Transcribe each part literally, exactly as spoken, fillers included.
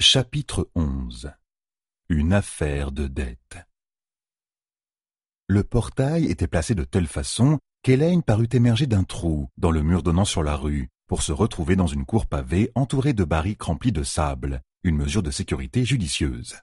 Chapitre onze. Une affaire de dette. Le portail était placé de telle façon qu'Elaine parut émerger d'un trou dans le mur donnant sur la rue pour se retrouver dans une cour pavée entourée de barriques remplies de sable, une mesure de sécurité judicieuse.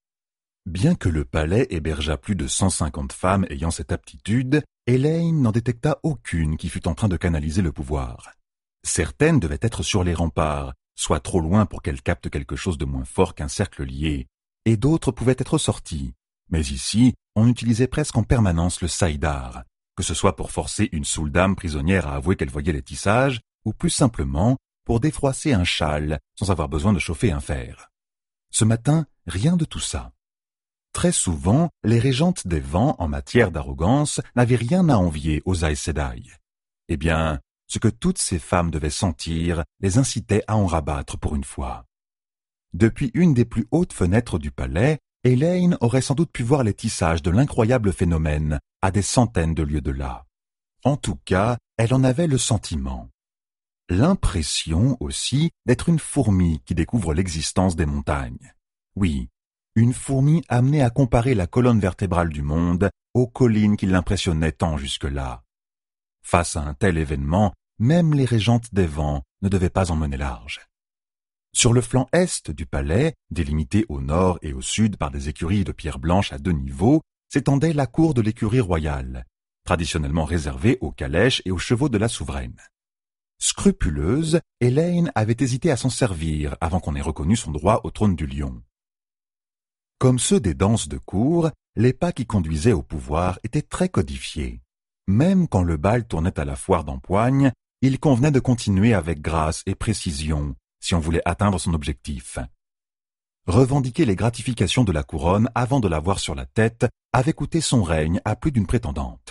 Bien que le palais hébergeât plus de cent cinquante femmes ayant cette aptitude, Elaine n'en détecta aucune qui fût en train de canaliser le pouvoir. Certaines devaient être sur les remparts, soit trop loin pour qu'elles captent quelque chose de moins fort qu'un cercle lié, et d'autres pouvaient être sorties. Mais ici, on utilisait presque en permanence le saïdar, que ce soit pour forcer une saoule dame prisonnière à avouer qu'elle voyait les tissages, ou plus simplement pour défroisser un châle sans avoir besoin de chauffer un fer. Ce matin, rien de tout ça. Très souvent, les régentes des vents en matière d'arrogance n'avaient rien à envier aux Aes Sedai. Eh bien, ce que toutes ces femmes devaient sentir les incitait à en rabattre pour une fois. Depuis une des plus hautes fenêtres du palais, Elaine aurait sans doute pu voir les tissages de l'incroyable phénomène à des centaines de lieues de là. En tout cas, elle en avait le sentiment. L'impression aussi d'être une fourmi qui découvre l'existence des montagnes. Oui, une fourmi amenée à comparer la colonne vertébrale du monde aux collines qui l'impressionnaient tant jusque-là. Face à un tel événement, même les régentes des vents ne devaient pas en mener large. Sur le flanc est du palais, délimité au nord et au sud par des écuries de pierre blanche à deux niveaux, s'étendait la cour de l'écurie royale, traditionnellement réservée aux calèches et aux chevaux de la souveraine. Scrupuleuse, Elaine avait hésité à s'en servir avant qu'on ait reconnu son droit au trône du lion. Comme ceux des danses de cour, les pas qui conduisaient au pouvoir étaient très codifiés. Même quand le bal tournait à la foire d'empoigne, il convenait de continuer avec grâce et précision, si on voulait atteindre son objectif. Revendiquer les gratifications de la couronne avant de l'avoir sur la tête avait coûté son règne à plus d'une prétendante.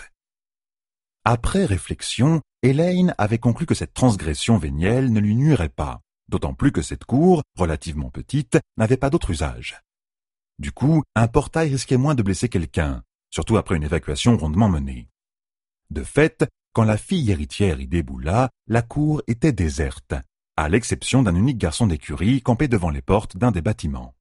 Après réflexion, Elaine avait conclu que cette transgression vénielle ne lui nuirait pas, d'autant plus que cette cour, relativement petite, n'avait pas d'autre usage. Du coup, un portail risquait moins de blesser quelqu'un, surtout après une évacuation rondement menée. De fait, quand la fille héritière y déboula, la cour était déserte, à l'exception d'un unique garçon d'écurie campé devant les portes d'un des bâtiments.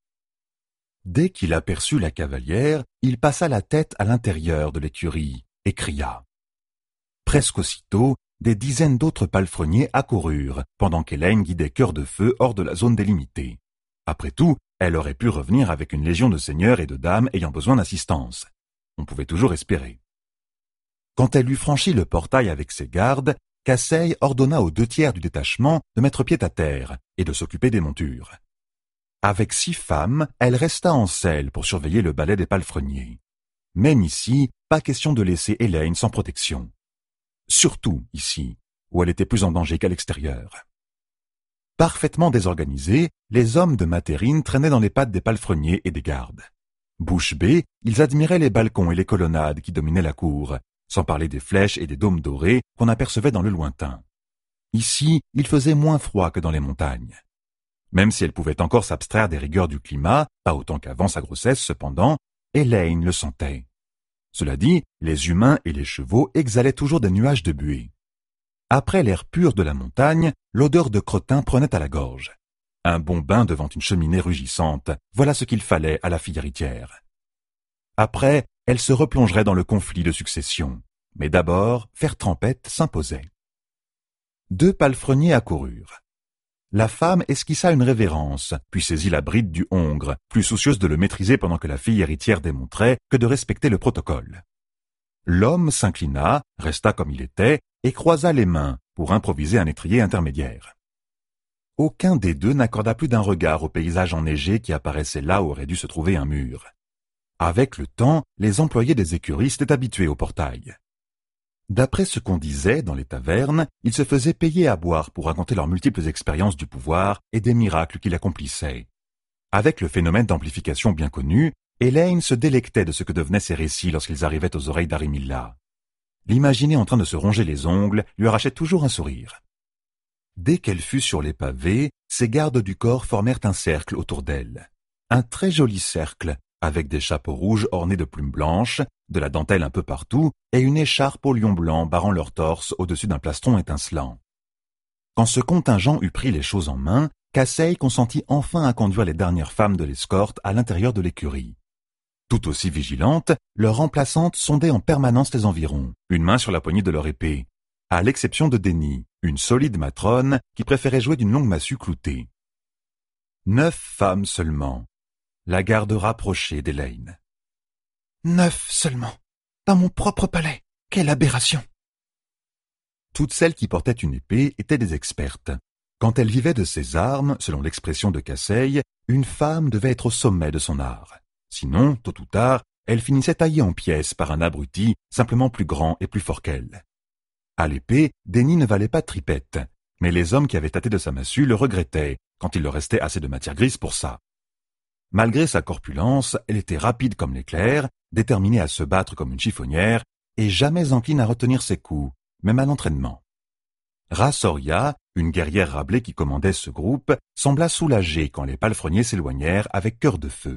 Dès qu'il aperçut la cavalière, il passa la tête à l'intérieur de l'écurie et cria. Presque aussitôt, des dizaines d'autres palefreniers accoururent, pendant qu'Elaine guidait cœur de feu hors de la zone délimitée. Après tout, elle aurait pu revenir avec une légion de seigneurs et de dames ayant besoin d'assistance. On pouvait toujours espérer. Quand elle eut franchi le portail avec ses gardes, Casseille ordonna aux deux tiers du détachement de mettre pied à terre et de s'occuper des montures. Avec six femmes, elle resta en selle pour surveiller le balai des palefreniers. Même ici, pas question de laisser Elaine sans protection. Surtout ici, où elle était plus en danger qu'à l'extérieur. Parfaitement désorganisés, les hommes de Matérine traînaient dans les pattes des palefreniers et des gardes. Bouche bée, ils admiraient les balcons et les colonnades qui dominaient la cour, sans parler des flèches et des dômes dorés qu'on apercevait dans le lointain. Ici, il faisait moins froid que dans les montagnes. Même si elle pouvait encore s'abstraire des rigueurs du climat, pas autant qu'avant sa grossesse cependant, Elaine le sentait. Cela dit, les humains et les chevaux exhalaient toujours des nuages de buée. Après l'air pur de la montagne, l'odeur de crottin prenait à la gorge. Un bon bain devant une cheminée rugissante, voilà ce qu'il fallait à la fille héritière. Après, elle se replongerait dans le conflit de succession. Mais d'abord, faire trempette s'imposait. Deux palefreniers accoururent. La femme esquissa une révérence, puis saisit la bride du hongre, plus soucieuse de le maîtriser pendant que la fille héritière démontrait que de respecter le protocole. L'homme s'inclina, resta comme il était, et croisa les mains pour improviser un étrier intermédiaire. Aucun des deux n'accorda plus d'un regard au paysage enneigé qui apparaissait là où aurait dû se trouver un mur. Avec le temps, les employés des écuries s'étaient habitués au portail. D'après ce qu'on disait dans les tavernes, ils se faisaient payer à boire pour raconter leurs multiples expériences du pouvoir et des miracles qu'il accomplissait. Avec le phénomène d'amplification bien connu, Elaine se délectait de ce que devenaient ces récits lorsqu'ils arrivaient aux oreilles d'Arimilla. L'imaginer en train de se ronger les ongles lui arrachait toujours un sourire. Dès qu'elle fut sur les pavés, ses gardes du corps formèrent un cercle autour d'elle. Un très joli cercle, avec des chapeaux rouges ornés de plumes blanches, de la dentelle un peu partout, et une écharpe au lion blanc barrant leur torse au-dessus d'un plastron étincelant. Quand ce contingent eut pris les choses en main, Casey consentit enfin à conduire les dernières femmes de l'escorte à l'intérieur de l'écurie. Tout aussi vigilantes, leurs remplaçantes sondaient en permanence les environs, une main sur la poignée de leur épée, à l'exception de Denny, une solide matrone qui préférait jouer d'une longue massue cloutée. Neuf femmes seulement. La garde rapprochée d'Elaine. Neuf seulement. Dans mon propre palais. Quelle aberration! Toutes celles qui portaient une épée étaient des expertes. Quand elles vivaient de ses armes, selon l'expression de Casey, une femme devait être au sommet de son art. Sinon, tôt ou tard, elle finissait taillée en pièces par un abruti simplement plus grand et plus fort qu'elle. À l'épée, Denny ne valait pas tripette, mais les hommes qui avaient tâté de sa massue le regrettaient quand il leur restait assez de matière grise pour ça. Malgré sa corpulence, elle était rapide comme l'éclair, déterminée à se battre comme une chiffonnière et jamais encline à retenir ses coups, même à l'entraînement. Rassoria, une guerrière rablée qui commandait ce groupe, sembla soulagée quand les palefreniers s'éloignèrent avec cœur de feu.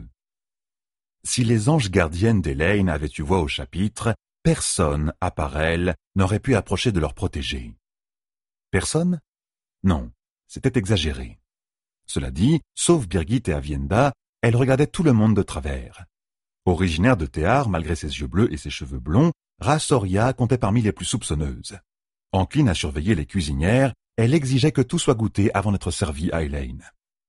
Si les anges gardiennes d'Elaine avaient eu voix au chapitre, personne, à part elle, n'aurait pu approcher de leur protégé. Personne? Non, c'était exagéré. Cela dit, sauf Birgit et Avienda, elle regardait tout le monde de travers. Originaire de Théar, malgré ses yeux bleus et ses cheveux blonds, Rassoria comptait parmi les plus soupçonneuses. Encline à surveiller les cuisinières, elle exigeait que tout soit goûté avant d'être servi à Elaine.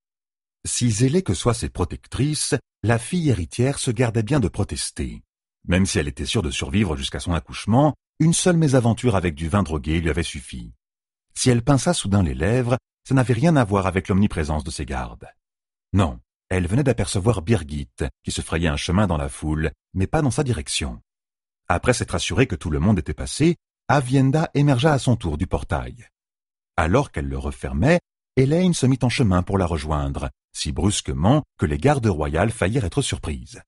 Si zélée que soient ses protectrices, la fille héritière se gardait bien de protester. Même si elle était sûre de survivre jusqu'à son accouchement, une seule mésaventure avec du vin drogué lui avait suffi. Si elle pinça soudain les lèvres, ça n'avait rien à voir avec l'omniprésence de ses gardes. Non, elle venait d'apercevoir Birgit, qui se frayait un chemin dans la foule, mais pas dans sa direction. Après s'être assurée que tout le monde était passé, Avienda émergea à son tour du portail. Alors qu'elle le refermait, Elaine se mit en chemin pour la rejoindre, si brusquement que les gardes royales faillirent être surprises.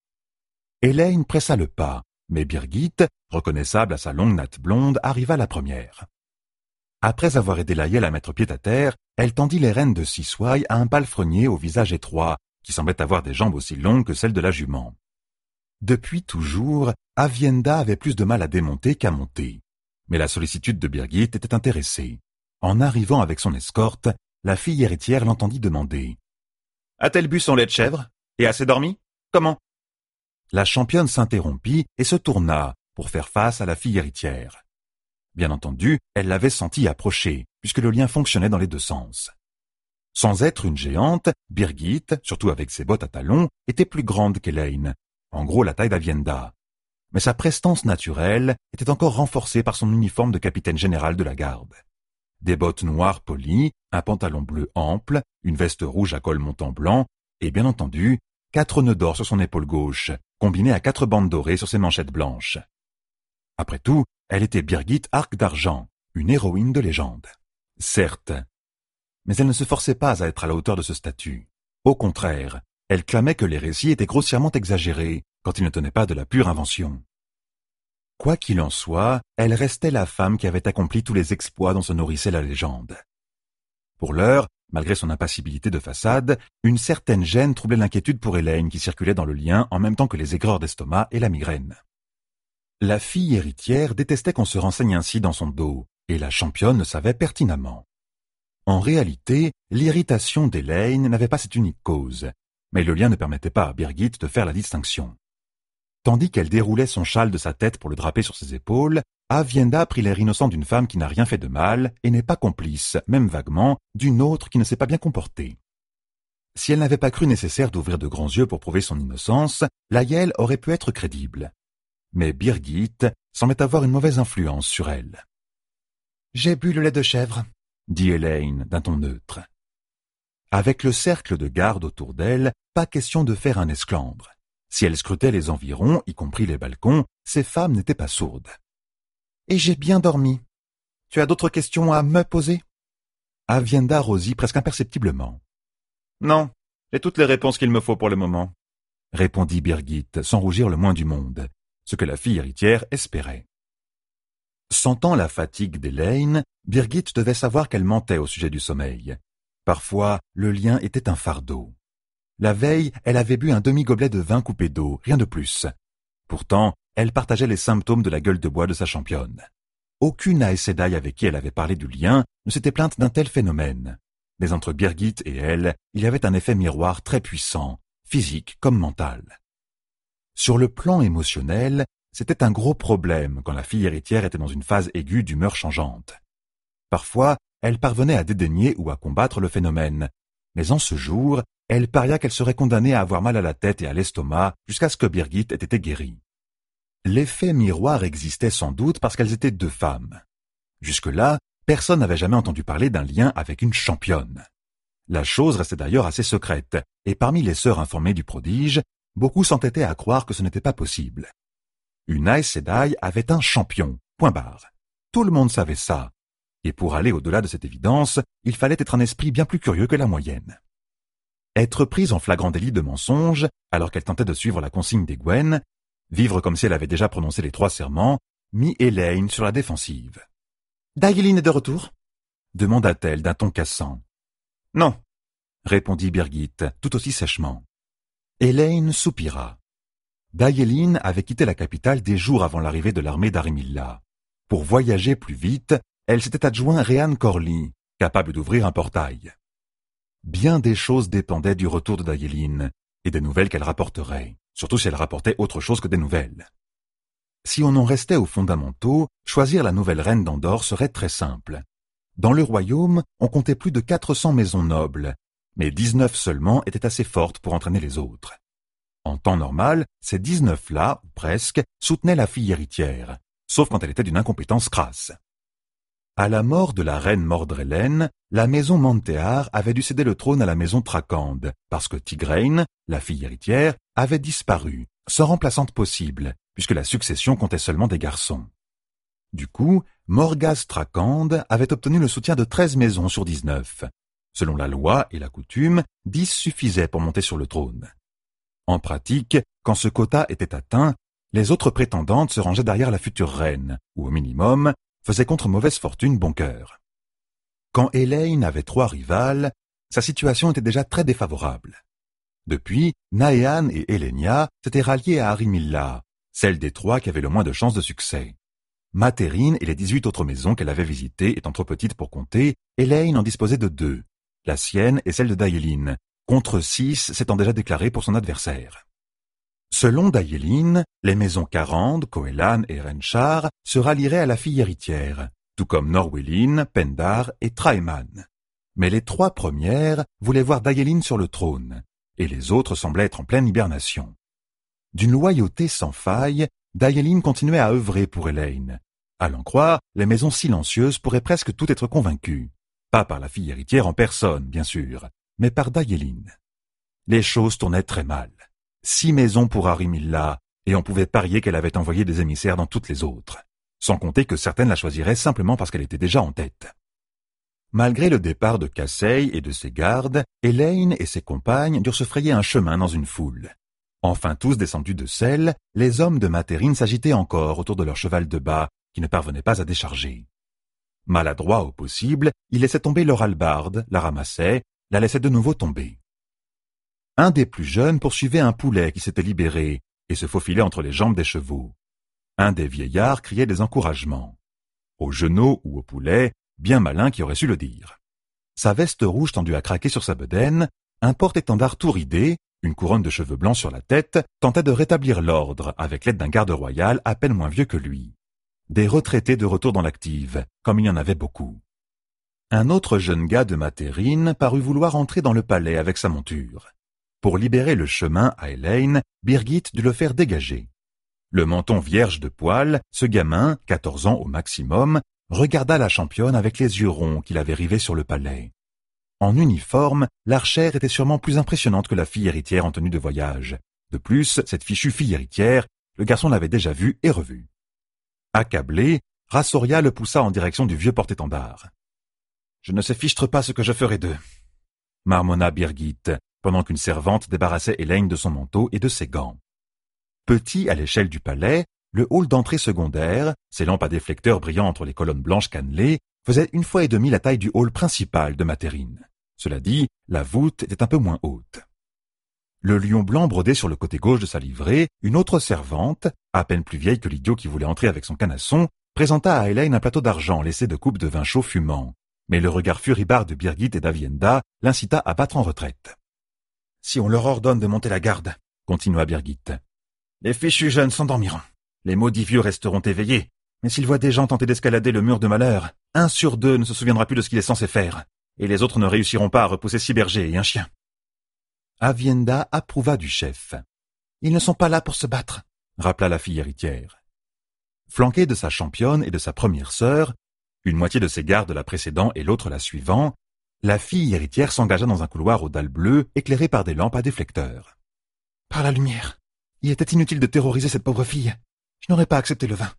Elaine pressa le pas, mais Birgit, reconnaissable à sa longue natte blonde, arriva la première. Après avoir aidé Laëlle à mettre pied à terre, elle tendit les rênes de Siswai à un palefrenier au visage étroit, qui semblait avoir des jambes aussi longues que celles de la jument. Depuis toujours, Avienda avait plus de mal à démonter qu'à monter. Mais la sollicitude de Birgit était intéressée. En arrivant avec son escorte, la fille héritière l'entendit demander « A-t-elle bu son lait de chèvre? Et assez dormi? Comment ?» La championne s'interrompit et se tourna pour faire face à la fille héritière. Bien entendu, elle l'avait senti approcher, puisque le lien fonctionnait dans les deux sens. Sans être une géante, Birgit, surtout avec ses bottes à talons, était plus grande qu'Elaine, en gros la taille d'Avienda. Mais sa prestance naturelle était encore renforcée par son uniforme de capitaine général de la garde. Des bottes noires polies, un pantalon bleu ample, une veste rouge à col montant blanc, et bien entendu, quatre nœuds d'or sur son épaule gauche, combinés à quatre bandes dorées sur ses manchettes blanches. Après tout, elle était Birgit Arc d'Argent, une héroïne de légende. Certes, mais elle ne se forçait pas à être à la hauteur de ce statut. Au contraire, elle clamait que les récits étaient grossièrement exagérés, quand ils ne tenaient pas de la pure invention. Quoi qu'il en soit, elle restait la femme qui avait accompli tous les exploits dont se nourrissait la légende. Pour l'heure, malgré son impassibilité de façade, une certaine gêne troublait l'inquiétude pour Elaine qui circulait dans le lien en même temps que les aigreurs d'estomac et la migraine. La fille héritière détestait qu'on se renseigne ainsi dans son dos, et la championne le savait pertinemment. En réalité, l'irritation d'Elaine n'avait pas cette unique cause, mais le lien ne permettait pas à Birgit de faire la distinction. Tandis qu'elle déroulait son châle de sa tête pour le draper sur ses épaules, Avienda prit l'air innocent d'une femme qui n'a rien fait de mal et n'est pas complice, même vaguement, d'une autre qui ne s'est pas bien comportée. Si elle n'avait pas cru nécessaire d'ouvrir de grands yeux pour prouver son innocence, Laëlle aurait pu être crédible. Mais Birgit semblait avoir une mauvaise influence sur elle. « J'ai bu le lait de chèvre », dit Elaine d'un ton neutre. Avec le cercle de garde autour d'elle, pas question de faire un esclandre. Si elle scrutait les environs, y compris les balcons, ces femmes n'étaient pas sourdes. « Et j'ai bien dormi. Tu as d'autres questions à me poser ?» Avienda rosit presque imperceptiblement. « Non, j'ai toutes les réponses qu'il me faut pour le moment, » répondit Birgit sans rougir le moins du monde, ce que la fille héritière espérait. Sentant la fatigue d'Elaine, Birgit devait savoir qu'elle mentait au sujet du sommeil. Parfois, le lien était un fardeau. La veille, elle avait bu un demi-gobelet de vin coupé d'eau, rien de plus. Pourtant, elle partageait les symptômes de la gueule de bois de sa championne. Aucune Aes Sedai avec qui elle avait parlé du lien ne s'était plainte d'un tel phénomène. mais entre Birgit et elle, il y avait un effet miroir très puissant, physique comme mental. Sur le plan émotionnel, c'était un gros problème quand la fille héritière était dans une phase aiguë d'humeur changeante. Parfois, elle parvenait à dédaigner ou à combattre le phénomène, mais en ce jour, elle paria qu'elle serait condamnée à avoir mal à la tête et à l'estomac jusqu'à ce que Birgit ait été guérie. L'effet miroir existait sans doute parce qu'elles étaient deux femmes. Jusque-là, personne n'avait jamais entendu parler d'un lien avec une championne. La chose restait d'ailleurs assez secrète, et parmi les sœurs informées du prodige, beaucoup s'entêtaient à croire que ce n'était pas possible. Une Aes Sedai avait un champion, point barre. Tout le monde savait ça. Et pour aller au-delà de cette évidence, il fallait être un esprit bien plus curieux que la moyenne. Être prise en flagrant délit de mensonge, alors qu'elle tentait de suivre la consigne des Gwen, vivre comme si elle avait déjà prononcé les trois serments, mit Elaine sur la défensive. « Dayeline est de retour ?» demanda-t-elle d'un ton cassant. « Non » répondit Birgit, tout aussi sèchement. Elaine soupira. Dayeline avait quitté la capitale des jours avant l'arrivée de l'armée d'Arimilla. Pour voyager plus vite, elle s'était adjoint Rhéan Corley, capable d'ouvrir un portail. Bien des choses dépendaient du retour de Dayeline et des nouvelles qu'elle rapporterait, surtout si elle rapportait autre chose que des nouvelles. Si on en restait aux fondamentaux, choisir la nouvelle reine d'Andorre serait très simple. Dans le royaume, on comptait plus de quatre cents maisons nobles, mais dix-neuf seulement étaient assez fortes pour entraîner les autres. En temps normal, ces dix-neuf-là, ou presque, soutenaient la fille héritière, sauf quand elle était d'une incompétence crasse. À la mort de la reine Mordrelen, la maison Mantear avait dû céder le trône à la maison Trakand, parce que Tigraine, la fille héritière, avait disparu, sans remplaçante possible, puisque la succession comptait seulement des garçons. Du coup, Morghaz Trakand avait obtenu le soutien de treize maisons sur dix-neuf. Selon la loi et la coutume, dix suffisaient pour monter sur le trône. En pratique, quand ce quota était atteint, les autres prétendantes se rangeaient derrière la future reine, ou au minimum, faisaient contre mauvaise fortune bon cœur. Quand Elaine avait trois rivales, sa situation était déjà très défavorable. Depuis, Naean et Elenia s'étaient ralliées à Arimilla, celle des trois qui avait le moins de chances de succès. Matérine et les dix-huit autres maisons qu'elle avait visitées étant trop petites pour compter, Elaine en disposait de deux, la sienne et celle de Dayeline, contre six s'étant déjà déclarées pour son adversaire. Selon Dayeline, les maisons Carand, Coëlan et Renchar se rallieraient à la fille héritière, tout comme Norwellin, Pendar et Traeman. Mais les trois premières voulaient voir Dayeline sur le trône, et les autres semblaient être en pleine hibernation. D'une loyauté sans faille, Dayeline continuait à œuvrer pour Elaine. À l'en croire, les maisons silencieuses pourraient presque toutes être convaincues. Pas par la fille héritière en personne, bien sûr, mais par Dayeline. Les choses tournaient très mal. Six maisons pour Arimilla, et on pouvait parier qu'elle avait envoyé des émissaires dans toutes les autres, sans compter que certaines la choisiraient simplement parce qu'elle était déjà en tête. Malgré le départ de Casey et de ses gardes, Elaine et ses compagnes durent se frayer un chemin dans une foule. Enfin tous descendus de selle, les hommes de Matérine s'agitaient encore autour de leur cheval de bas, qui ne parvenait pas à décharger. Maladroits au possible, ils laissaient tomber leur hallebarde, la ramassaient, la laissaient de nouveau tomber. Un des plus jeunes poursuivait un poulet qui s'était libéré et se faufilait entre les jambes des chevaux. Un des vieillards criait des encouragements. Au genou ou au poulet, bien malin qui aurait su le dire. Sa veste rouge tendue à craquer sur sa bedaine, un porte-étendard tout ridé, une couronne de cheveux blancs sur la tête, tentait de rétablir l'ordre avec l'aide d'un garde royal à peine moins vieux que lui. Des retraités de retour dans l'active, comme il y en avait beaucoup. Un autre jeune gars de Matérine parut vouloir entrer dans le palais avec sa monture. Pour libérer le chemin à Elaine, Birgit dut le faire dégager. Le menton vierge de poils, ce gamin, quatorze ans au maximum, regarda la championne avec les yeux ronds qu'il avait rivés sur le palais. En uniforme, l'archère était sûrement plus impressionnante que la fille héritière en tenue de voyage. De plus, cette fichue fille héritière, le garçon l'avait déjà vue et revue. Accablé, Rassoria le poussa en direction du vieux porte-étendard. « Je ne sais fichtre pas ce que je ferai d'eux » marmonna Birgit, pendant qu'une servante débarrassait Elaine de son manteau et de ses gants. Petit à l'échelle du palais, le hall d'entrée secondaire, ses lampes à déflecteurs brillant entre les colonnes blanches cannelées, faisait une fois et demie la taille du hall principal de Matérine. Cela dit, la voûte était un peu moins haute. Le lion blanc brodé sur le côté gauche de sa livrée, une autre servante, à peine plus vieille que l'idiot qui voulait entrer avec son canasson, présenta à Elaine un plateau d'argent laissé de coupes de vin chaud fumant, Mais le regard furibard de Birgit et d'Avienda l'incita à battre en retraite. « Si on leur ordonne de monter la garde, » continua Birgit, « les fichus jeunes s'endormiront. Les maudits vieux resteront éveillés, mais s'ils voient des gens tenter d'escalader le mur de malheur, un sur deux ne se souviendra plus de ce qu'il est censé faire, et les autres ne réussiront pas à repousser six bergers et un chien. » Avienda approuva du chef. « Ils ne sont pas là pour se battre, » rappela la fille héritière. Flanquée de sa championne et de sa première sœur, une moitié de ses gardes la précédant et l'autre la suivant, la fille héritière s'engagea dans un couloir aux dalles bleues éclairé par des lampes à déflecteurs. « Par la lumière, il était inutile de terroriser cette pauvre fille. Je n'aurais pas accepté le vin. »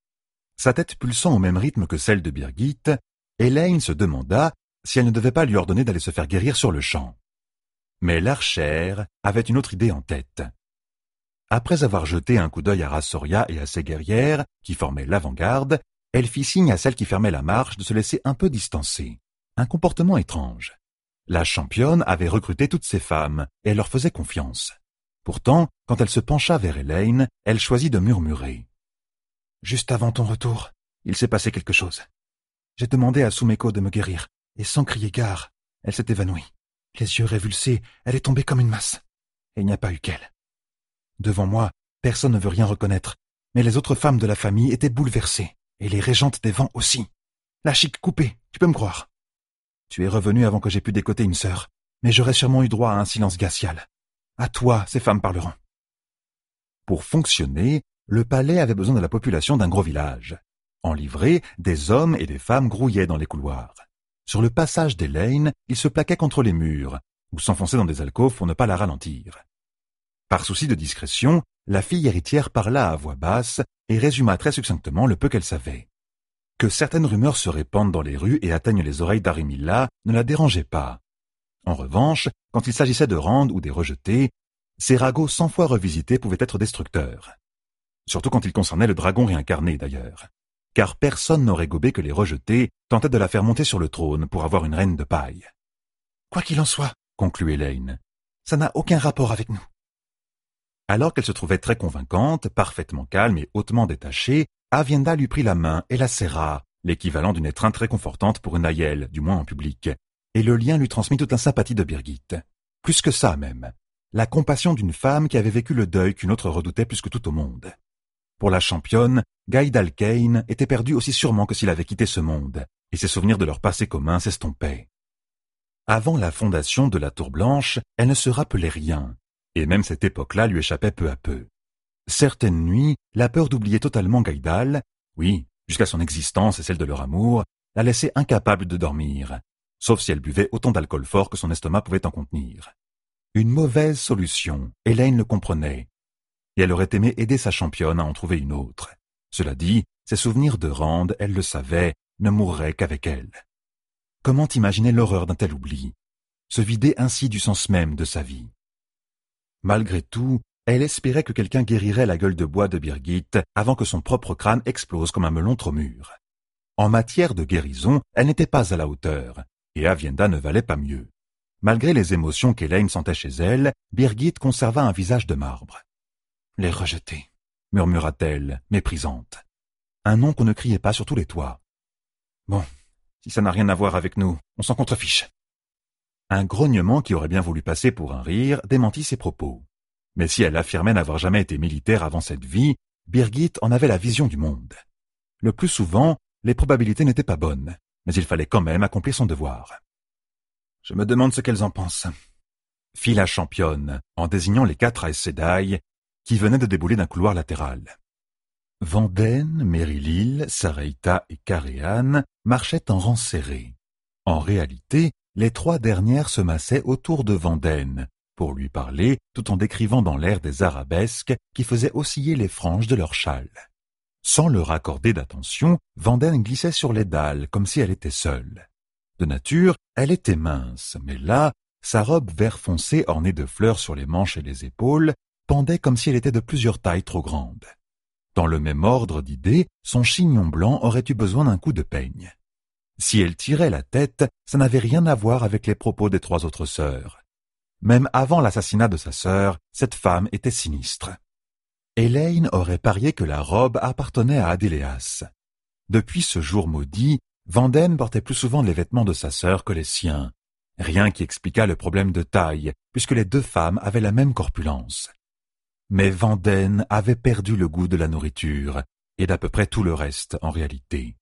Sa tête pulsant au même rythme que celle de Birgit, Elaine se demanda si elle ne devait pas lui ordonner d'aller se faire guérir sur le champ. Mais l'archère avait une autre idée en tête. Après avoir jeté un coup d'œil à Rassoria et à ses guerrières, qui formaient l'avant-garde, elle fit signe à celle qui fermait la marche de se laisser un peu distancer. Un comportement étrange. La championne avait recruté toutes ses femmes, et elle leur faisait confiance. Pourtant, quand elle se pencha vers Elaine, elle choisit de murmurer. « Juste avant ton retour, il s'est passé quelque chose. J'ai demandé à Sumeko de me guérir, et sans crier gare, elle s'est évanouie. Les yeux révulsés, elle est tombée comme une masse. Et il n'y a pas eu qu'elle. Devant moi, personne ne veut rien reconnaître, mais les autres femmes de la famille étaient bouleversées, et les régentes des vents aussi. La chic coupée, tu peux me croire. Tu es revenu avant que j'aie pu décoter une sœur, mais j'aurais sûrement eu droit à un silence glacial. À toi, ces femmes parleront. » Pour fonctionner, le palais avait besoin de la population d'un gros village. En livrée, des hommes et des femmes grouillaient dans les couloirs. Sur le passage d'Elaine, ils se plaquaient contre les murs, ou s'enfonçaient dans des alcôves pour ne pas la ralentir. Par souci de discrétion, la fille héritière parla à voix basse et résuma très succinctement le peu qu'elle savait. Que certaines rumeurs se répandent dans les rues et atteignent les oreilles d'Arimilla ne la dérangeait pas. En revanche, quand il s'agissait de rendre ou des rejeter, ces ragots cent fois revisités pouvaient être destructeurs. Surtout quand il concernait le dragon réincarné d'ailleurs. Car personne n'aurait gobé que les rejetés tentaient de la faire monter sur le trône pour avoir une reine de paille. « Quoi qu'il en soit, » conclut Elaine, « ça n'a aucun rapport avec nous. » Alors qu'elle se trouvait très convaincante, parfaitement calme et hautement détachée, Avienda lui prit la main et la serra, l'équivalent d'une étreinte réconfortante pour une aïeule, du moins en public, et le lien lui transmit toute la sympathie de Birgit. Plus que ça même, la compassion d'une femme qui avait vécu le deuil qu'une autre redoutait plus que tout au monde. Pour la championne, Gaïdal Kane était perdu aussi sûrement que s'il avait quitté ce monde, et ses souvenirs de leur passé commun s'estompaient. Avant la fondation de la Tour Blanche, elle ne se rappelait rien, et même cette époque-là lui échappait peu à peu. Certaines nuits, la peur d'oublier totalement Gaïdal, oui, jusqu'à son existence et celle de leur amour, la laissait incapable de dormir, sauf si elle buvait autant d'alcool fort que son estomac pouvait en contenir. Une mauvaise solution, Elaine le comprenait, et elle aurait aimé aider sa championne à en trouver une autre. Cela dit, ses souvenirs de Rand, elle le savait, ne mourraient qu'avec elle. Comment imaginer l'horreur d'un tel oubli, se vider ainsi du sens même de sa vie? Malgré tout, elle espérait que quelqu'un guérirait la gueule de bois de Birgit avant que son propre crâne explose comme un melon trop mûr. En matière de guérison, elle n'était pas à la hauteur, et Avienda ne valait pas mieux. Malgré les émotions qu'Elaine sentait chez elle, Birgit conserva un visage de marbre. « Les rejeter », murmura-t-elle, méprisante. Un nom qu'on ne criait pas sur tous les toits. « Bon, si ça n'a rien à voir avec nous, on s'en contrefiche. » Un grognement qui aurait bien voulu passer pour un rire démentit ses propos. Mais si elle affirmait n'avoir jamais été militaire avant cette vie, Birgit en avait la vision du monde. Le plus souvent, les probabilités n'étaient pas bonnes, mais il fallait quand même accomplir son devoir. « Je me demande ce qu'elles en pensent, » fit la championne, en désignant les quatre Aes Sedai qui venaient de débouler d'un couloir latéral. Vanden, Merilil, Sareita et Caréane marchaient en rang serré. En réalité, les trois dernières se massaient autour de Vanden, pour lui parler tout en décrivant dans l'air des arabesques qui faisaient osciller les franges de leur châle. Sans leur accorder d'attention, Vanden glissait sur les dalles comme si elle était seule. De nature, elle était mince, mais là, sa robe vert foncé ornée de fleurs sur les manches et les épaules pendait comme si elle était de plusieurs tailles trop grandes. Dans le même ordre d'idées, son chignon blanc aurait eu besoin d'un coup de peigne. Si elle tirait la tête, ça n'avait rien à voir avec les propos des trois autres sœurs. Même avant l'assassinat de sa sœur, cette femme était sinistre. Elaine aurait parié que la robe appartenait à Adéléas. Depuis ce jour maudit, Vanden portait plus souvent les vêtements de sa sœur que les siens. Rien qui expliquât le problème de taille, puisque les deux femmes avaient la même corpulence. Mais Vanden avait perdu le goût de la nourriture, et d'à peu près tout le reste en réalité.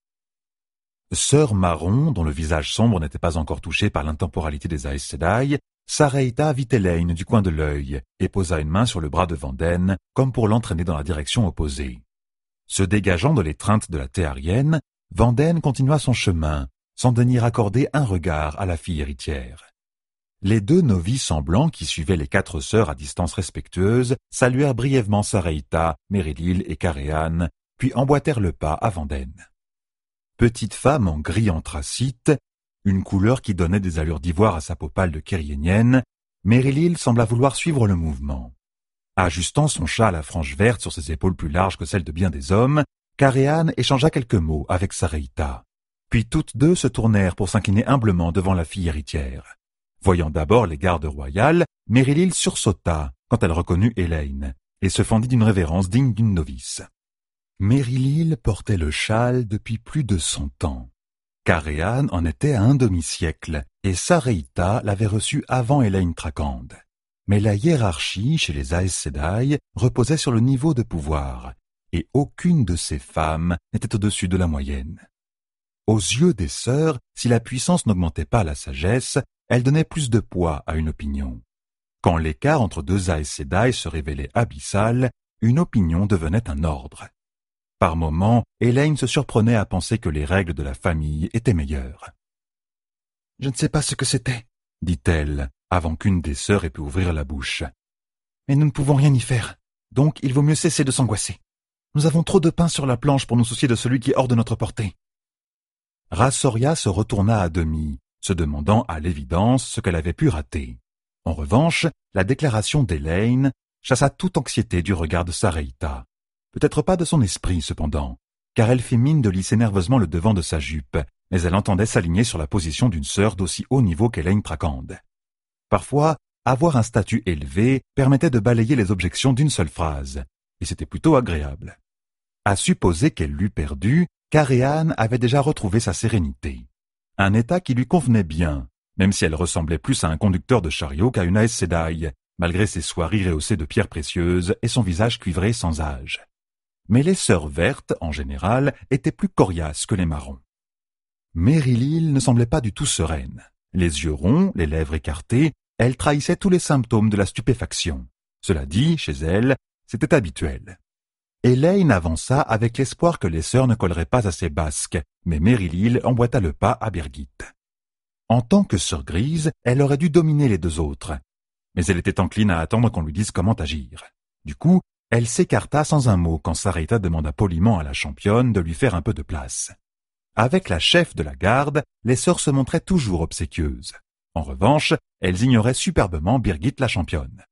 Sœur Marron, dont le visage sombre n'était pas encore touché par l'intemporalité des Aes Sedai, s'arrêta vit Elaine du coin de l'œil et posa une main sur le bras de Vanden, comme pour l'entraîner dans la direction opposée. Se dégageant de l'étreinte de la théarienne, Vanden continua son chemin, sans daigner accorder un regard à la fille héritière. Les deux novices en blanc qui suivaient les quatre sœurs à distance respectueuse saluèrent brièvement Sareïta, Merilil et Caréane, puis emboîtèrent le pas à Vanden. Petite femme en gris anthracite, une couleur qui donnait des allures d'ivoire à sa peau pâle de kériénienne, Merilil sembla vouloir suivre le mouvement. Ajustant son châle à franges vertes sur ses épaules plus larges que celles de bien des hommes, Caréane échangea quelques mots avec Sareïta. Puis toutes deux se tournèrent pour s'incliner humblement devant la fille héritière. Voyant d'abord les gardes royales, Merilil sursauta quand elle reconnut Elaine et se fendit d'une révérence digne d'une novice. Merilil portait le châle depuis plus de cent ans. Caréane en était à un demi-siècle et Sareïta l'avait reçu avant Elaine Trakand. Mais la hiérarchie chez les Aes Sedai reposait sur le niveau de pouvoir et aucune de ces femmes n'était au-dessus de la moyenne. Aux yeux des sœurs, si la puissance n'augmentait pas la sagesse, elle donnait plus de poids à une opinion. Quand l'écart entre deux Aes Sedai se révélait abyssal, une opinion devenait un ordre. Par moments, Elaine se surprenait à penser que les règles de la famille étaient meilleures. « Je ne sais pas ce que c'était, » dit-elle, avant qu'une des sœurs ait pu ouvrir la bouche. « Mais nous ne pouvons rien y faire, donc il vaut mieux cesser de s'angoisser. Nous avons trop de pain sur la planche pour nous soucier de celui qui est hors de notre portée. » Rassoria se retourna à demi, se demandant à l'évidence ce qu'elle avait pu rater. En revanche, la déclaration d'Elaine chassa toute anxiété du regard de Sareïta. Peut-être pas de son esprit, cependant, car elle fit mine de lisser nerveusement le devant de sa jupe, mais elle entendait s'aligner sur la position d'une sœur d'aussi haut niveau qu'Elaine Trakand. Parfois, avoir un statut élevé permettait de balayer les objections d'une seule phrase, et c'était plutôt agréable. À supposer qu'elle l'eût perdu, Caréane avait déjà retrouvé sa sérénité. Un état qui lui convenait bien, même si elle ressemblait plus à un conducteur de chariot qu'à une Aes Sedai, malgré ses soieries rehaussées de pierres précieuses et son visage cuivré sans âge. Mais les sœurs vertes, en général, étaient plus coriaces que les marrons. Merilil ne semblait pas du tout sereine. Les yeux ronds, les lèvres écartées, elle trahissait tous les symptômes de la stupéfaction. Cela dit, chez elle, c'était habituel. Elaine avança avec l'espoir que les sœurs ne colleraient pas à ses basques, mais Merilil emboîta le pas à Birgit. En tant que sœur grise, elle aurait dû dominer les deux autres, mais elle était encline à attendre qu'on lui dise comment agir. Du coup, elle s'écarta sans un mot quand Sareïta demanda poliment à la championne de lui faire un peu de place. Avec la chef de la garde, les sœurs se montraient toujours obséquieuses. En revanche, elles ignoraient superbement Birgit la championne.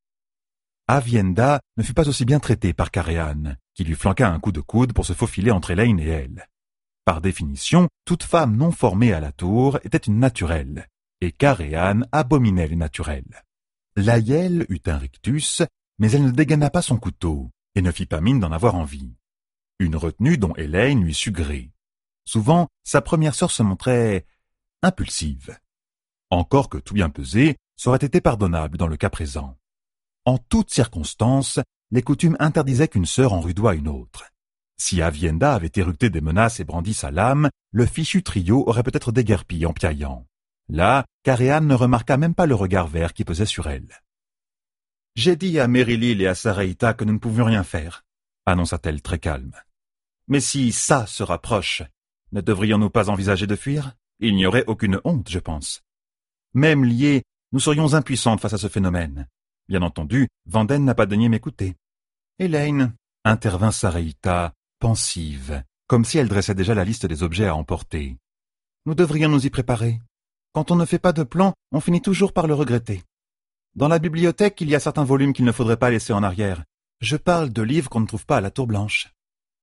Avienda ne fut pas aussi bien traitée par Caréane, qui lui flanqua un coup de coude pour se faufiler entre Elaine et elle. Par définition, toute femme non formée à la tour était une naturelle, et Caréane abominait les naturels. Laïel eut un rictus, mais elle ne dégaina pas son couteau, et ne fit pas mine d'en avoir envie. Une retenue dont Elaine lui sut gré. Souvent, sa première sœur se montrait impulsive. Encore que tout bien pesé, ça aurait été pardonnable dans le cas présent. En toutes circonstances, les coutumes interdisaient qu'une sœur en rudoie une autre. Si Avienda avait éructé des menaces et brandi sa lame, le fichu trio aurait peut-être déguerpi en piaillant. Là, Caréane ne remarqua même pas le regard vert qui pesait sur elle. « J'ai dit à Merilil et à Sareïta que nous ne pouvions rien faire, » annonça-t-elle très calme. « Mais si ça se rapproche, ne devrions-nous pas envisager de fuir? Il n'y aurait aucune honte, je pense. Même liés, nous serions impuissantes face à ce phénomène. Bien entendu, Vanden n'a pas daigné m'écouter. »« Elaine, » intervint Sareïta, pensive, comme si elle dressait déjà la liste des objets à emporter. « Nous devrions nous y préparer. Quand on ne fait pas de plan, on finit toujours par le regretter. Dans la bibliothèque, il y a certains volumes qu'il ne faudrait pas laisser en arrière. Je parle de livres qu'on ne trouve pas à la Tour Blanche. »« Oui, »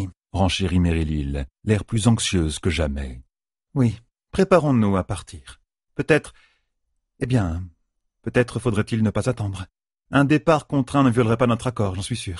renchérit Merilil, l'air plus anxieuse que jamais. « Oui, préparons-nous à partir. Peut-être... Eh bien, peut-être faudrait-il ne pas attendre. Un départ contraint ne violerait pas notre accord, j'en suis sûr. »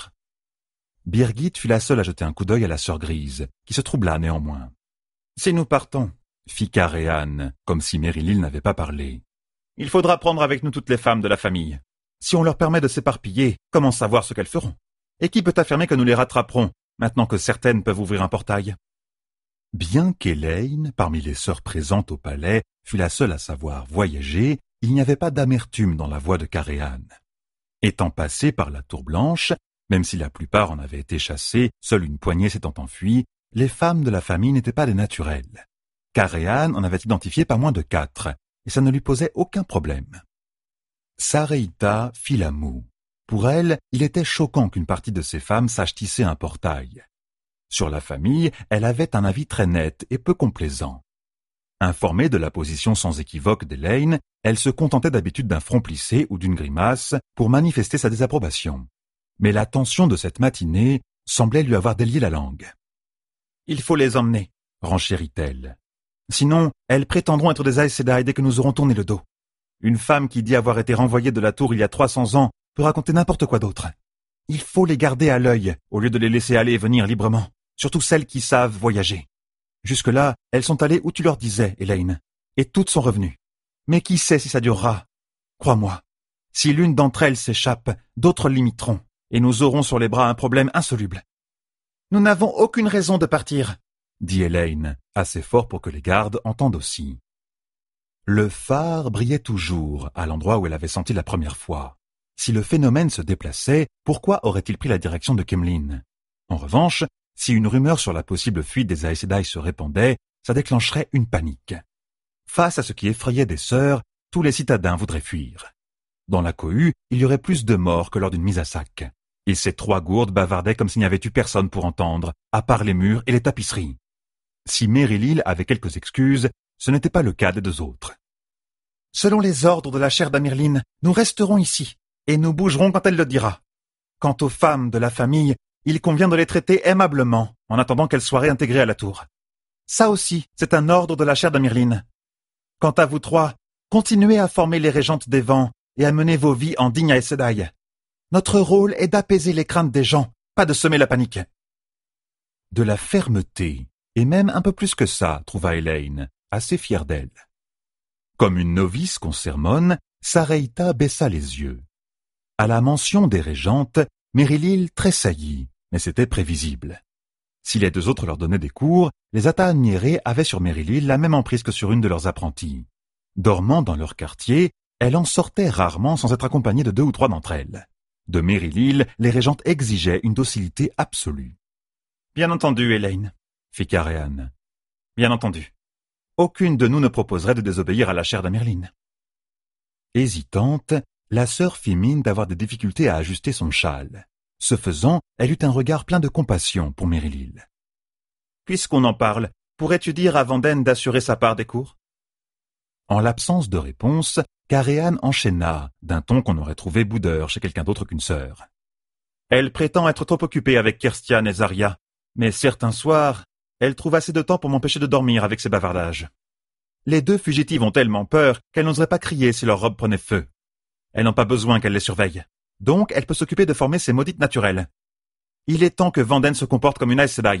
Birgit fut la seule à jeter un coup d'œil à la sœur grise, qui se troubla néanmoins. « Si nous partons, fit Caréane, comme si Mérilil n'avait pas parlé. Il faudra prendre avec nous toutes les femmes de la famille. Si on leur permet de s'éparpiller, comment savoir ce qu'elles feront? Et qui peut affirmer que nous les rattraperons, maintenant que certaines peuvent ouvrir un portail? Bien qu'Elaine, parmi les sœurs présentes au palais, fût la seule à savoir voyager, il n'y avait pas d'amertume dans la voix de Caréane. Étant passée par la Tour Blanche, même si la plupart en avaient été chassées, seule une poignée s'étant enfuie, les femmes de la famille n'étaient pas des naturelles. Caréane en avait identifié pas moins de quatre, et ça ne lui posait aucun problème. Sareïta fit la moue. Pour elle, il était choquant qu'une partie de ces femmes sache tisser un portail. Sur la famille, elle avait un avis très net et peu complaisant. Informée de la position sans équivoque d'Elaine, elle se contentait d'habitude d'un front plissé ou d'une grimace pour manifester sa désapprobation. Mais la tension de cette matinée semblait lui avoir délié la langue. « Il faut les emmener, » renchérit-elle. « Sinon, elles prétendront être des Aes Sedai dès que nous aurons tourné le dos. Une femme qui dit avoir été renvoyée de la tour il y a trois cents ans peut raconter n'importe quoi d'autre. Il faut les garder à l'œil au lieu de les laisser aller et venir librement, surtout celles qui savent voyager. Jusque-là, elles sont allées où tu leur disais, Elaine, et toutes sont revenues. Mais qui sait si ça durera? Crois-moi, si l'une d'entre elles s'échappe, d'autres l'imiteront, et nous aurons sur les bras un problème insoluble. Nous n'avons aucune raison de partir, dit Elaine, assez fort pour que les gardes entendent aussi. Le phare brillait toujours à l'endroit où elle avait senti la première fois. Si le phénomène se déplaçait, pourquoi aurait-il pris la direction de Kemlin? En revanche, si une rumeur sur la possible fuite des Aes Sedai se répandait, ça déclencherait une panique. Face à ce qui effrayait des sœurs, tous les citadins voudraient fuir. Dans la cohue, il y aurait plus de morts que lors d'une mise à sac. Et ces trois gourdes bavardaient comme s'il n'y avait eu personne pour entendre, à part les murs et les tapisseries. Si Mérilil avait quelques excuses, ce n'était pas le cas des deux autres. « Selon les ordres de la chère d'Amirline, nous resterons ici, et nous bougerons quand elle le dira. Quant aux femmes de la famille, il convient de les traiter aimablement, en attendant qu'elles soient réintégrées à la tour. Ça aussi, c'est un ordre de la chère d'Amirline. Quant à vous trois, continuez à former les régentes des vents et à mener vos vies en dignes Aes Sedai. Notre rôle est d'apaiser les craintes des gens, pas de semer la panique. » De la fermeté, et même un peu plus que ça, trouva Elaine, assez fière d'elle. Comme une novice qu'on sermonne, Sareïta baissa les yeux. À la mention des régentes, Mérilil tressaillit, mais c'était prévisible. Si les deux autres leur donnaient des cours, les Ata admirés avaient sur Mérilil la même emprise que sur une de leurs apprenties. Dormant dans leur quartier, elle en sortait rarement sans être accompagnée de deux ou trois d'entre elles. De Mérilil, les régentes exigeaient une docilité absolue. « Bien entendu, Elaine, » fit Caréane. « Bien entendu. Aucune de nous ne proposerait de désobéir à la chère d'Amirline. » Hésitante, la sœur fit mine d'avoir des difficultés à ajuster son châle. Ce faisant, elle eut un regard plein de compassion pour Mérilil. « Puisqu'on en parle, pourrais-tu dire à Vanden d'assurer sa part des cours ?» En l'absence de réponse, Caréane enchaîna, d'un ton qu'on aurait trouvé boudeur chez quelqu'un d'autre qu'une sœur. « Elle prétend être trop occupée avec Kirstian et Zarya, mais certains soirs, elle trouve assez de temps pour m'empêcher de dormir avec ses bavardages. Les deux fugitives ont tellement peur qu'elles n'oseraient pas crier si leur robe prenait feu. Elles n'ont pas besoin qu'elle les surveille. Donc, elle peut s'occuper de former ces maudites naturelles. Il est temps que Vanden se comporte comme une Aes Sedai. »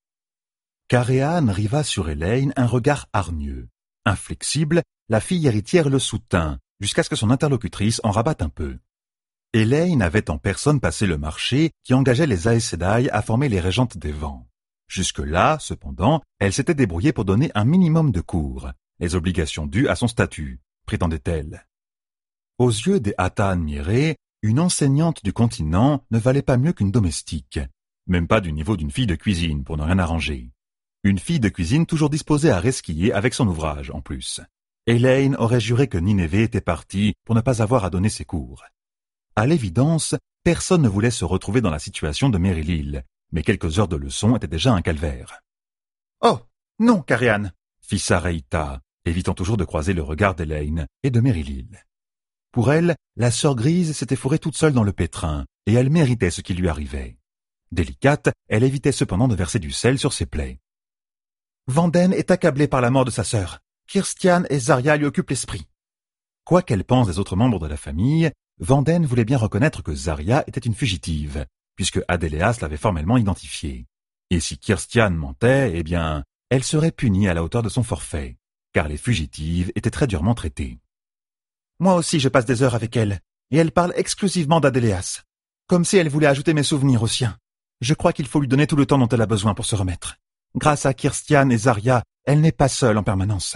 Caréane riva sur Elaine un regard hargneux. Inflexible, la fille héritière le soutint, jusqu'à ce que son interlocutrice en rabatte un peu. Elaine avait en personne passé le marché qui engageait les Aes Sedai à former les régentes des vents. Jusque-là, cependant, elle s'était débrouillée pour donner un minimum de cours, les obligations dues à son statut, prétendait-elle. Aux yeux des Ata admirés, une enseignante du continent ne valait pas mieux qu'une domestique, même pas du niveau d'une fille de cuisine pour ne rien arranger. Une fille de cuisine toujours disposée à resquiller avec son ouvrage, en plus. Elaine aurait juré que Nineveh était partie pour ne pas avoir à donner ses cours. À l'évidence, personne ne voulait se retrouver dans la situation de Mérilil, mais quelques heures de leçon étaient déjà un calvaire. « Oh, non, Caréane !» fit Sareïta, évitant toujours de croiser le regard d'Elaine et de Mérilil. Pour elle, la sœur grise s'était fourrée toute seule dans le pétrin, et elle méritait ce qui lui arrivait. Délicate, elle évitait cependant de verser du sel sur ses plaies. Vanden est accablée par la mort de sa sœur. Kirstian et Zarya lui occupent l'esprit. Quoi qu'elle pense des autres membres de la famille, Vanden voulait bien reconnaître que Zarya était une fugitive, puisque Adéléas l'avait formellement identifiée. Et si Kirstian mentait, eh bien, elle serait punie à la hauteur de son forfait, car les fugitives étaient très durement traitées. Moi aussi je passe des heures avec elle, et elle parle exclusivement d'Adéléas, comme si elle voulait ajouter mes souvenirs aux siens. Je crois qu'il faut lui donner tout le temps dont elle a besoin pour se remettre. Grâce à Kirstian et Zarya, elle n'est pas seule en permanence.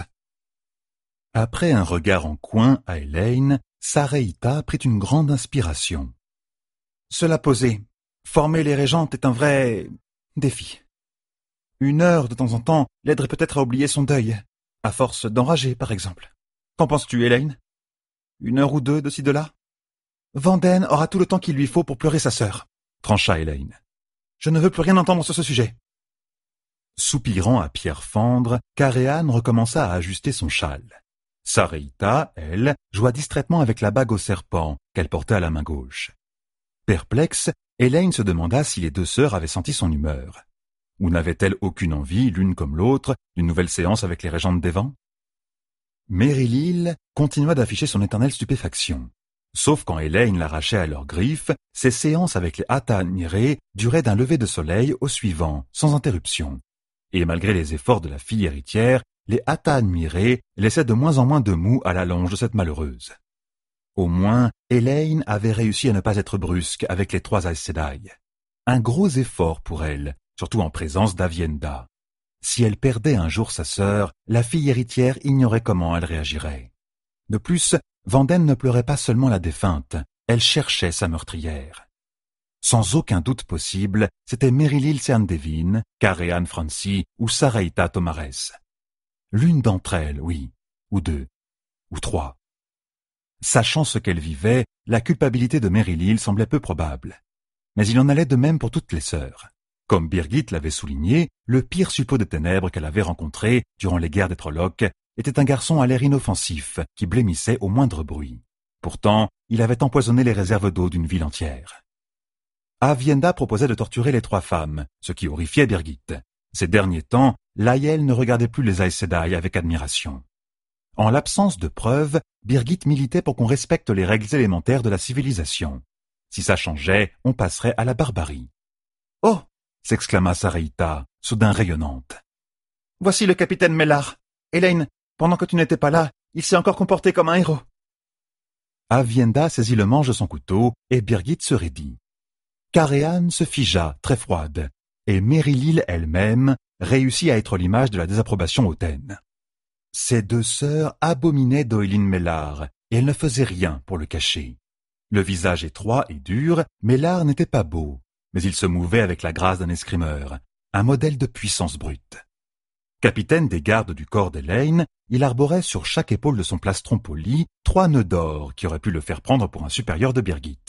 Après un regard en coin à Elaine, Sareïta prit une grande inspiration. Cela posé, former les régentes est un vrai défi. Une heure de temps en temps l'aiderait peut-être à oublier son deuil, à force d'enrager par exemple. Qu'en penses-tu, Elaine? Une heure ou deux de ci de là? Vanden aura tout le temps qu'il lui faut pour pleurer sa sœur, trancha Elaine. Je ne veux plus rien entendre sur ce sujet. Soupirant à pierre fendre, Caréane recommença à ajuster son châle. Sareïta, elle, joua distraitement avec la bague au serpent qu'elle portait à la main gauche. Perplexe, Elaine se demanda si les deux sœurs avaient senti son humeur. Ou n'avaient-elles aucune envie, l'une comme l'autre, d'une nouvelle séance avec les régentes des vents? Mérilil continua d'afficher son éternelle stupéfaction. Sauf quand Elaine l'arrachait à leurs griffes, ses séances avec les Ata admirés duraient d'un lever de soleil au suivant, sans interruption. Et malgré les efforts de la fille héritière, les Ata admirés laissaient de moins en moins de mou à la longe de cette malheureuse. Au moins, Elaine avait réussi à ne pas être brusque avec les trois Aes Sedai. Un gros effort pour elle, surtout en présence d'Avienda. Si elle perdait un jour sa sœur, la fille héritière ignorait comment elle réagirait. De plus, Vanden ne pleurait pas seulement la défunte, elle cherchait sa meurtrière. Sans aucun doute possible, c'était Mérilil Seandevin, Caréane Franci ou Sareïta Tomares. L'une d'entre elles, oui, ou deux, ou trois. Sachant ce qu'elle vivait, la culpabilité de Mérilil semblait peu probable. Mais il en allait de même pour toutes les sœurs. Comme Birgit l'avait souligné, le pire suppôt de ténèbres qu'elle avait rencontré durant les guerres des Trollocs était un garçon à l'air inoffensif qui blêmissait au moindre bruit. Pourtant, il avait empoisonné les réserves d'eau d'une ville entière. Avienda proposait de torturer les trois femmes, ce qui horrifiait Birgit. Ces derniers temps, Laël ne regardait plus les Aes Sedai avec admiration. En l'absence de preuves, Birgit militait pour qu'on respecte les règles élémentaires de la civilisation. Si ça changeait, on passerait à la barbarie. « Oh !» s'exclama Sareïta, soudain rayonnante. « Voici le capitaine Mellar. Elaine, pendant que tu n'étais pas là, il s'est encore comporté comme un héros. » Avienda saisit le manche de son couteau et Birgit se raidit. Caréane se figea, très froide, et Mérilil elle-même réussit à être l'image de la désapprobation hautaine. Ces deux sœurs abominaient Doelin Mellar, et elles ne faisaient rien pour le cacher. Le visage étroit et dur, Mellar n'était pas beau, mais il se mouvait avec la grâce d'un escrimeur, un modèle de puissance brute. Capitaine des gardes du corps d'Elaine, il arborait sur chaque épaule de son plastron poli trois nœuds d'or qui auraient pu le faire prendre pour un supérieur de Birgit.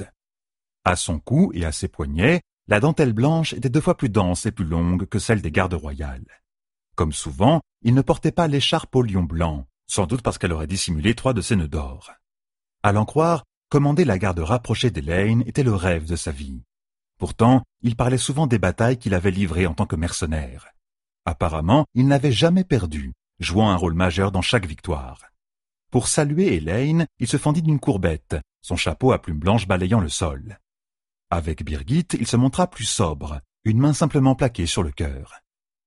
À son cou et à ses poignets, la dentelle blanche était deux fois plus dense et plus longue que celle des gardes royales. Comme souvent, il ne portait pas l'écharpe au lion blanc, sans doute parce qu'elle aurait dissimulé trois de ses nœuds d'or. À l'en croire, commander la garde rapprochée d'Elaine était le rêve de sa vie. Pourtant, il parlait souvent des batailles qu'il avait livrées en tant que mercenaire. Apparemment, il n'avait jamais perdu, jouant un rôle majeur dans chaque victoire. Pour saluer Elaine, il se fendit d'une courbette, son chapeau à plumes blanches balayant le sol. Avec Birgit, il se montra plus sobre, une main simplement plaquée sur le cœur.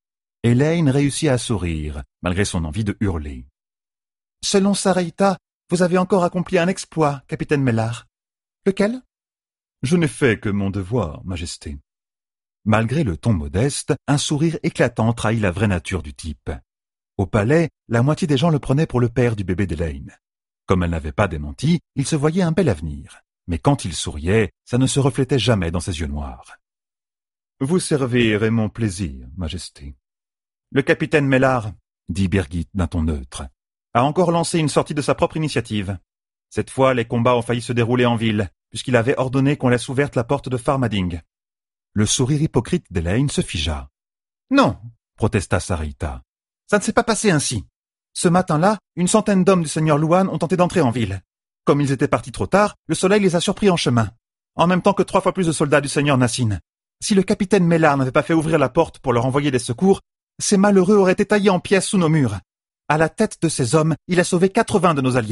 Elaine réussit à sourire, malgré son envie de hurler. « Selon Sareïta, vous avez encore accompli un exploit, capitaine Mellar. Lequel ?»« Je n'ai fait que mon devoir, Majesté. » Malgré le ton modeste, un sourire éclatant trahit la vraie nature du type. Au palais, la moitié des gens le prenaient pour le père du bébé d'Elaine. Comme elle n'avait pas démenti, il se voyait un bel avenir. Mais quand il souriait, ça ne se reflétait jamais dans ses yeux noirs. « Vous servir est mon plaisir, Majesté. » Le capitaine Mellar, dit Birgit d'un ton neutre, a encore lancé une sortie de sa propre initiative. Cette fois, les combats ont failli se dérouler en ville, puisqu'il avait ordonné qu'on laisse ouverte la porte de Farmading. Le sourire hypocrite d'Elaine se figea. « Non, protesta Sareïta. Ça ne s'est pas passé ainsi. Ce matin-là, une centaine d'hommes du seigneur Louan ont tenté d'entrer en ville. Comme ils étaient partis trop tard, le soleil les a surpris en chemin, en même temps que trois fois plus de soldats du seigneur Nassine. Si le capitaine Mellar n'avait pas fait ouvrir la porte pour leur envoyer des secours, ces malheureux auraient été taillés en pièces sous nos murs. À la tête de ces hommes, il a sauvé quatre-vingts de nos alliés. »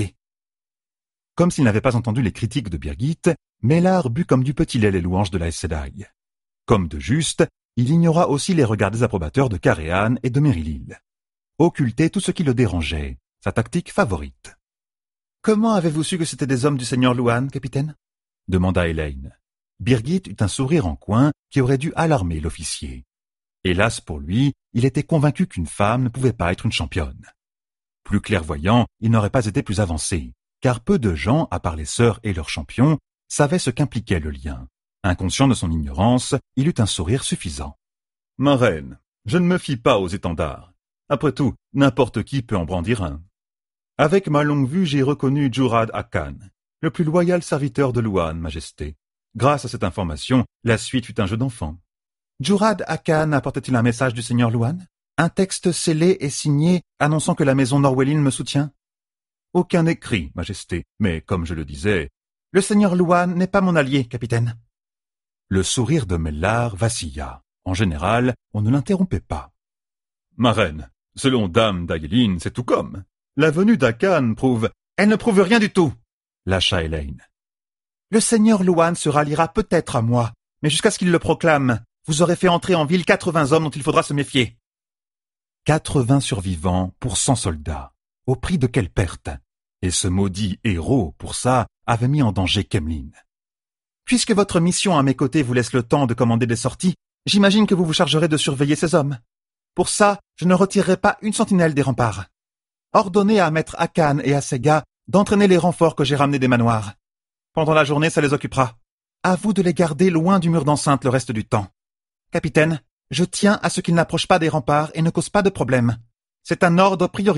Comme s'il n'avait pas entendu les critiques de Birgit, Mellar but comme du petit lait les louanges de l'Aes Sedai. Comme de juste, Il ignora aussi les regards désapprobateurs de Caréane et de Merilil. Occulter tout ce qui le dérangeait, sa tactique favorite. « Comment avez-vous su que c'étaient des hommes du seigneur Louan, capitaine ?» demanda Elaine. Birgit eut un sourire en coin qui aurait dû alarmer l'officier. Hélas pour lui, il était convaincu qu'une femme ne pouvait pas être une championne. Plus clairvoyant, il n'aurait pas été plus avancé, car peu de gens, à part les sœurs et leurs champions, savaient ce qu'impliquait le lien. Inconscient de son ignorance, il eut un sourire suffisant. « Ma reine, je ne me fie pas aux étendards. Après tout, n'importe qui peut en brandir un. Avec ma longue vue, j'ai reconnu Jurad Akan, le plus loyal serviteur de Louan, Majesté. Grâce à cette information, la suite fut un jeu d'enfant. »« Jurad Akan apportait-il un message du seigneur Louan? Un texte scellé et signé annonçant que la maison Norwellyn me soutient? »« Aucun écrit, Majesté, mais comme je le disais... »« Le seigneur Louan n'est pas mon allié, capitaine. » Le sourire de Mellar vacilla. En général, on ne l'interrompait pas. « Ma reine, selon Dame d'Agueline, c'est tout comme. La venue d'Akan prouve... »« Elle ne prouve rien du tout, » lâcha Elaine. « Le seigneur Louan se ralliera peut-être à moi, mais jusqu'à ce qu'il le proclame, vous aurez fait entrer en ville quatre-vingts hommes dont il faudra se méfier. » Quatre-vingts survivants pour cent soldats. Au prix de quelle perte? Et ce maudit héros, pour ça, avait mis en danger Kemlin. « Puisque votre mission à mes côtés vous laisse le temps de commander des sorties, j'imagine que vous vous chargerez de surveiller ces hommes. Pour ça, je ne retirerai pas une sentinelle des remparts. Ordonnez à maître Akan et à ses gars d'entraîner les renforts que j'ai ramenés des manoirs. Pendant la journée, ça les occupera. À vous de les garder loin du mur d'enceinte le reste du temps. Capitaine, je tiens à ce qu'ils n'approchent pas des remparts et ne causent pas de problème. C'est un ordre prioritaire. »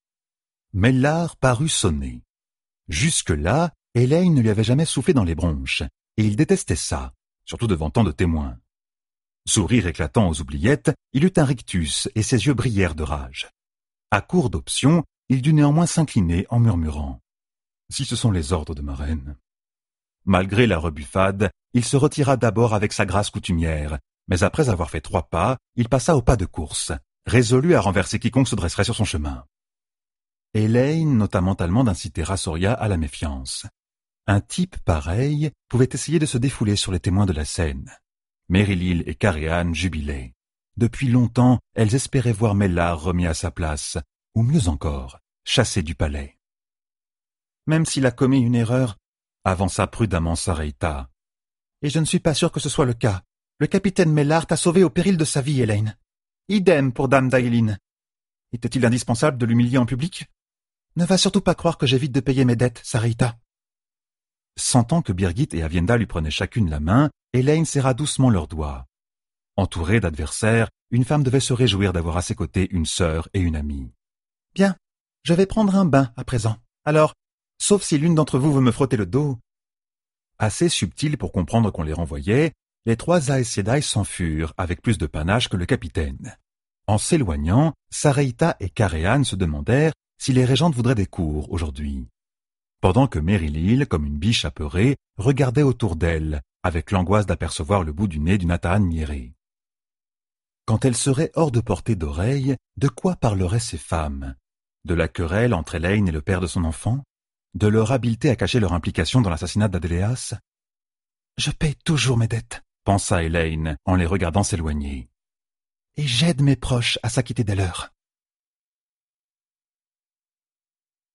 Mellar parut sonner. Jusque-là, Elaine ne lui avait jamais soufflé dans les bronches, et il détestait ça, surtout devant tant de témoins. Sourire éclatant aux oubliettes, il eut un rictus et ses yeux brillèrent de rage. À court d'options, il dut néanmoins s'incliner en murmurant « Si ce sont les ordres de ma reine. » Malgré la rebuffade, il se retira d'abord avec sa grâce coutumière, mais après avoir fait trois pas, il passa au pas de course, résolu à renverser quiconque se dresserait sur son chemin. Elaine nota mentalement d'inciter Rassoria à la méfiance. Un type pareil pouvait essayer de se défouler sur les témoins de la scène. Merilil et Caréane jubilaient. Depuis longtemps, elles espéraient voir Mellar remis à sa place, ou mieux encore, chassé du palais. Même s'il a commis une erreur, avança prudemment Sareita. Et je ne suis pas sûr que ce soit le cas. Le capitaine Mellar t'a sauvé au péril de sa vie, Elaine. Idem pour Dame d'Agueline. Était-il indispensable de l'humilier en public? Ne va surtout pas croire que j'évite de payer mes dettes, Sareita. Sentant que Birgit et Avienda lui prenaient chacune la main, Elaine serra doucement leurs doigts. Entourée d'adversaires, une femme devait se réjouir d'avoir à ses côtés une sœur et une amie. « Bien, je vais prendre un bain à présent. Alors, sauf si l'une d'entre vous veut me frotter le dos. » Assez subtils pour comprendre qu'on les renvoyait, les trois Aes Sedai s'enfurent avec plus de panache que le capitaine. En s'éloignant, Sareita et Caréane se demandèrent si les régentes voudraient des cours aujourd'hui. Pendant que Merilil, comme une biche apeurée, regardait autour d'elle, avec l'angoisse d'apercevoir le bout du nez d'une Ataan Mieré. Quand elle serait hors de portée d'oreille, de quoi parleraient ces femmes? De la querelle entre Elaine et le père de son enfant? De leur habileté à cacher leur implication dans l'assassinat d'Adéléas? « Je paye toujours mes dettes, » pensa Elaine en les regardant s'éloigner. « Et j'aide mes proches à s'acquitter des leurs. »